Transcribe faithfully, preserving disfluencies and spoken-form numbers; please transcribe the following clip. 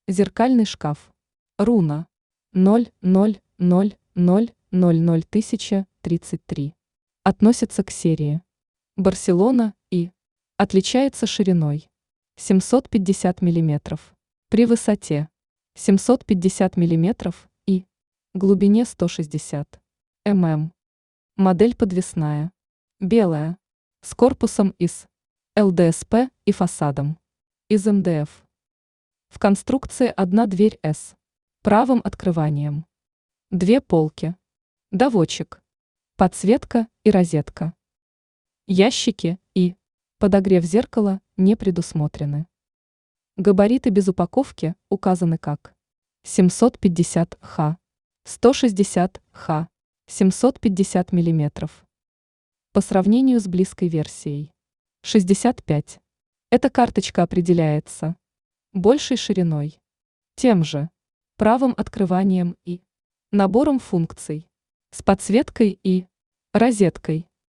Зеркальный шкаф. Руна. ноль ноль ноль ноль ноль ноль тысяча тридцать три. Относится к серии Барселона и отличается шириной семьсот пятьдесят миллиметров при высоте семьсот пятьдесят миллиметров и глубине сто шестьдесят миллиметров. Модель подвесная, белая, с корпусом из эл дэ эс пэ и фасадом из эм дэ эф. В конструкции одна дверь с правым открыванием, две полки, доводчик, подсветка и розетка. Ящики и подогрев зеркала не предусмотрены. Габариты без упаковки указаны как семьсот пятьдесят ха, сто шестьдесят ха, семьсот пятьдесят миллиметров. По сравнению с близкой версией шестьдесят пять. Эта карточка определяется большей шириной, тем же правым открыванием и набором функций с подсветкой и розеткой.